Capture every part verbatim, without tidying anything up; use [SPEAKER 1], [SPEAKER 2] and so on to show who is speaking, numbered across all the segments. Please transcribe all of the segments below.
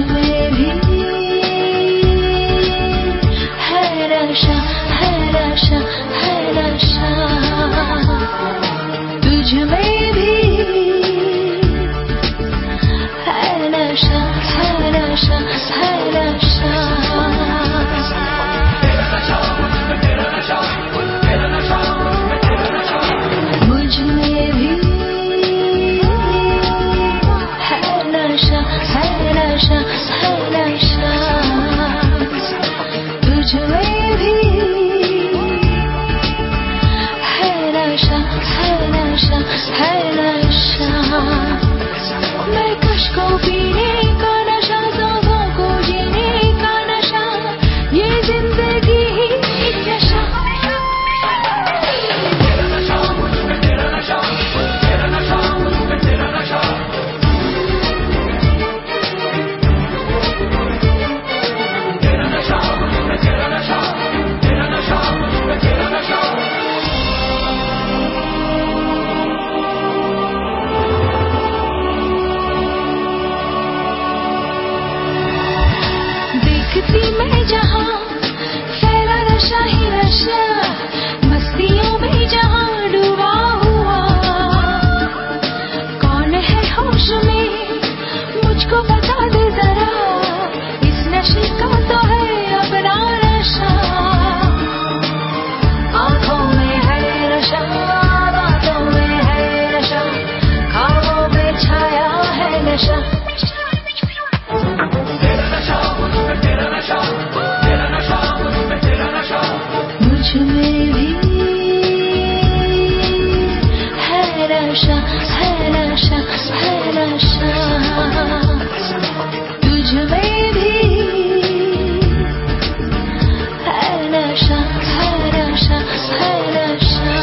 [SPEAKER 1] में भी है नशा, है नशा, है नशा, तुझ में भी है नशा, है नशा, है नशा। मुझ में भी है नशा, है नशा, है नशा, तुझ में भी है नशा, है नशा, है नशा। मैं कश को पीने का नशा, सांसों को जीने का नशा, ये जिंदगी ही एक नशा। देखती मैं जहाँ फैला नशा ही नशा, मस्तियों में जहाँ डूबा हुआ, कौन है होश में मुझको बता दे जरा, इस नशे का तो है अपना नशा। आँखों में है नशा, बातों में है नशा, ख्वाबों में छाया है नशा। मुझ में भी है नशा, है नशा, है नशा, तुझ में भी है नशा, है नशा, है नशा।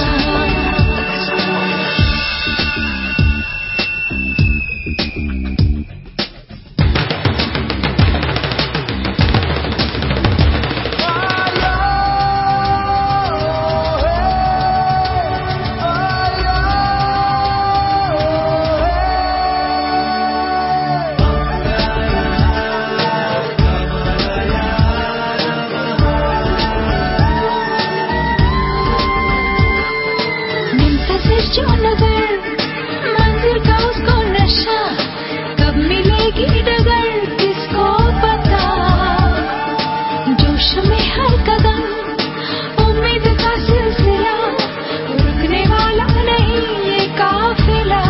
[SPEAKER 1] जो नजर मंजिल का उसको नशा, कब मिलेगी डगर किसको पता। जोश में हर कदम उम्मीद का सिलसिला, रुकने वाला नहीं ये काफिला।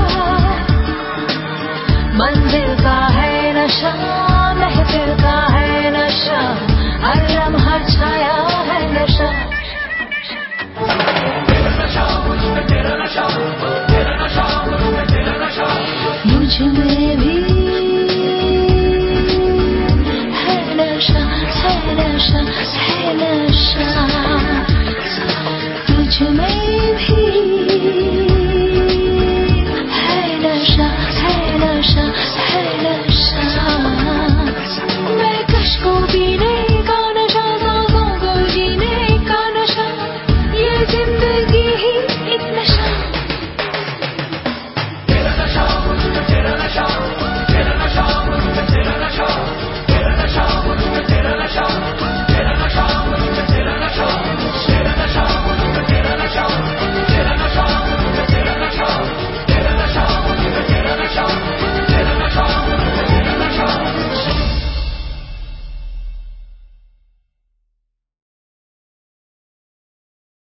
[SPEAKER 1] मंजिल का है नशा, महफिल का है नशा, हर लम्हा छाया है नशा। मुझ में भी